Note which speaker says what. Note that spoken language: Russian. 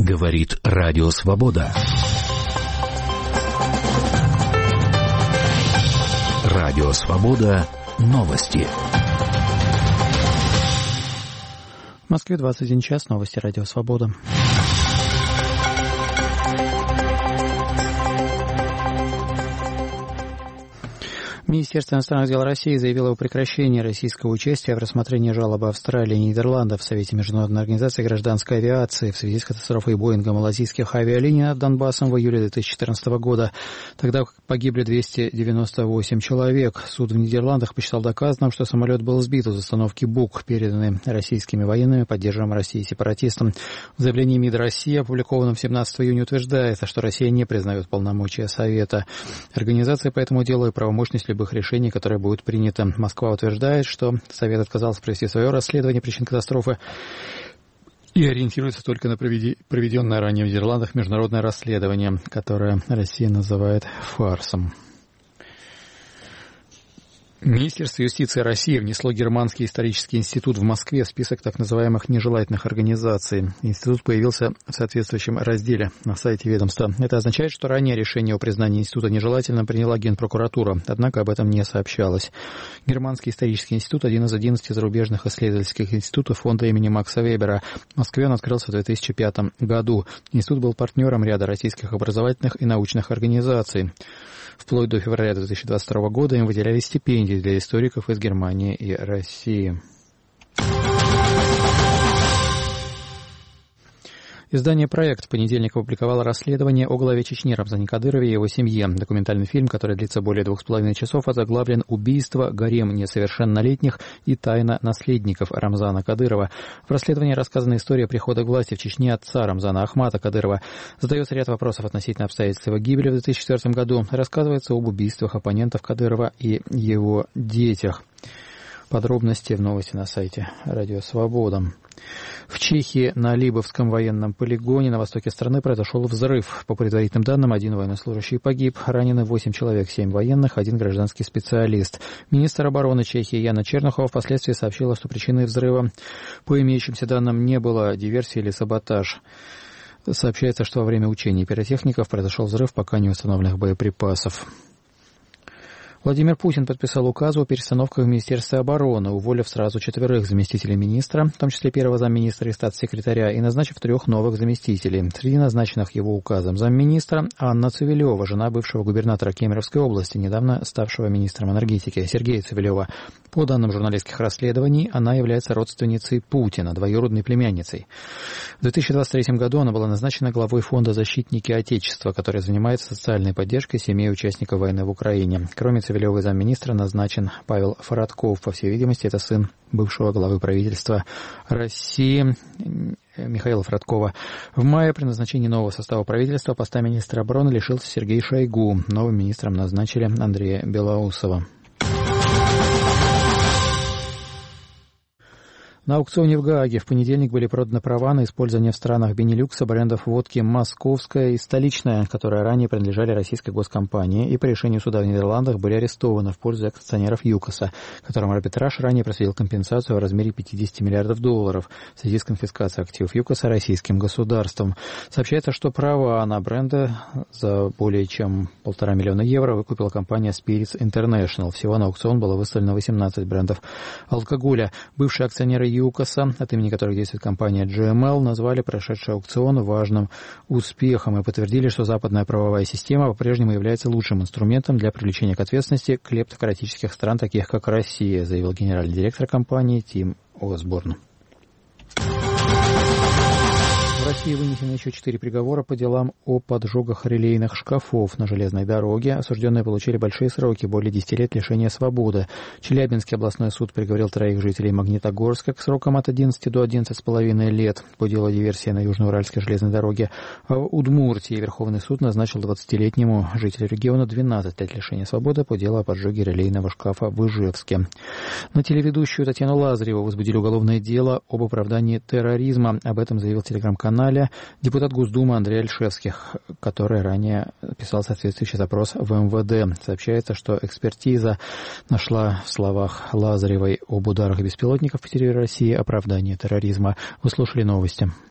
Speaker 1: Говорит Радио Свобода. Радио Свобода. Новости.
Speaker 2: В Москве 21 час. Новости Радио Свобода. Министерство иностранных дел России заявило о прекращении российского участия в рассмотрении жалобы Австралии и Нидерландов в Совете Международной организации гражданской авиации в связи с катастрофой Боинга малазийских авиалиний над Донбассом в июле 2014 года. Тогда погибли 298 человек. Суд в Нидерландах посчитал доказанным, что самолет был сбит из установки БУК, переданный российскими военными, поддерживаемым Россией сепаратистам. В заявлении МИД России, опубликованном 17 июня, утверждается, что Россия не признает полномочия Совета организации по этому делу и правомощность любых решений, которые будут приняты. Москва утверждает, что Совет отказался провести свое расследование причин катастрофы и ориентируется только на проведенное ранее в Нидерландах международное расследование, которое Россия называет фарсом. Министерство юстиции России внесло Германский исторический институт в Москве в список так называемых нежелательных организаций. Институт появился в соответствующем разделе на сайте ведомства. Это означает, что ранее решение о признании института нежелательным приняла Генпрокуратура, однако об этом не сообщалось. Германский исторический институт – один из 11 зарубежных исследовательских институтов фонда имени Макса Вебера. В Москве он открылся в 2005 году. Институт был партнером ряда российских образовательных и научных организаций. Вплоть до февраля 2022 года им выделяли стипендии для историков из Германии и России. Издание «Проект» в понедельник опубликовало расследование о главе Чечни Рамзане Кадырове и его семье. Документальный фильм, который длится более 2,5 часов, озаглавлен «Убийство, гарем несовершеннолетних и тайна наследников Рамзана Кадырова». В расследовании рассказана история прихода к власти в Чечне отца Рамзана Ахмата Кадырова. Задается ряд вопросов относительно обстоятельств его гибели в 2004 году. Рассказывается об убийствах оппонентов Кадырова и его детях. Подробности в новости на сайте Радио Свобода. В Чехии на Либовском военном полигоне на востоке страны произошел взрыв. По предварительным данным, 1 военнослужащий погиб, ранены 8 человек, 7 военных, 1 гражданский специалист. Министр обороны Чехии Яна Чернухова впоследствии сообщила, что причиной взрыва, по имеющимся данным, не было диверсии или саботаж. Сообщается, что во время учений пиротехников произошел взрыв пока не установленных боеприпасов. Владимир Путин подписал указ о перестановках в Министерстве обороны, уволив сразу 4 заместителей министра, в том числе 1-го замминистра и статс-секретаря, и назначив 3 новых заместителей. Среди назначенных его указом замминистра Анна Цивилева, жена бывшего губернатора Кемеровской области, недавно ставшего министром энергетики Сергея Цивилева. По данным журналистских расследований, она является родственницей Путина, двоюродной племянницей. В 2023 году она была назначена главой фонда «Защитники Отечества», который занимается социальной поддержкой семей участников войны в Украине. Кроме Цивилевой замминистра назначен Павел Фаратков. По всей видимости, это сын бывшего главы правительства России Михаила Фараткова. В мае при назначении нового состава правительства поста министра обороны лишился Сергей Шойгу. Новым министром назначили Андрея Белоусова. На аукционе в Гааге в понедельник были проданы права на использование в странах Бенилюкса брендов водки «Московская» и «Столичная», которые ранее принадлежали российской госкомпании и по решению суда в Нидерландах были арестованы в пользу акционеров ЮКОСа, которым арбитраж ранее просудил компенсацию в размере $50 миллиардов в связи с конфискацией активов ЮКОСа российским государством. Сообщается, что права на бренды за более чем €1,5 миллиона выкупила компания Spirits International. Всего на аукцион было выставлено 18 брендов алкоголя. Бывшие акционеры ЮКОСа, от имени которых действует компания GML, назвали прошедший аукцион важным успехом и подтвердили, что западная правовая система по-прежнему является лучшим инструментом для привлечения к ответственности клептократических стран, таких как Россия, заявил генеральный директор компании Тим Осборн. В России вынесены еще 4 приговора по делам о поджогах релейных шкафов на железной дороге. Осужденные получили большие сроки, более 10 лет лишения свободы. Челябинский областной суд приговорил 3 жителей Магнитогорска к срокам от 11 до 11,5 лет по делу диверсии на Южноуральской железной дороге. А в Удмуртии Верховный суд назначил 20-летнему жителю региона 12 лет лишения свободы по делу о поджоге релейного шкафа в Ижевске. На телеведущую Татьяну Лазареву возбудили уголовное дело об оправдании терроризма. Об этом заявил телеграм-канал депутат Госдумы Андрей Альшевских, который ранее писал соответствующий запрос в МВД. Сообщается, что экспертиза нашла в словах Лазаревой об ударах беспилотников по территории России оправдание терроризма. Вы слушали новости.